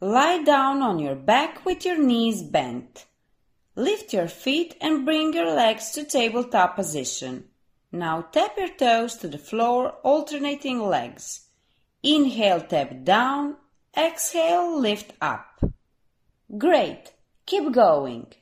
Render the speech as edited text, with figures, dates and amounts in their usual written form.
Lie down on your back with your knees bent. Lift your feet and bring your legs to tabletop position. Now tap your toes to the floor, alternating legs. Inhale, tap down. Exhale, lift up. Great! Keep going.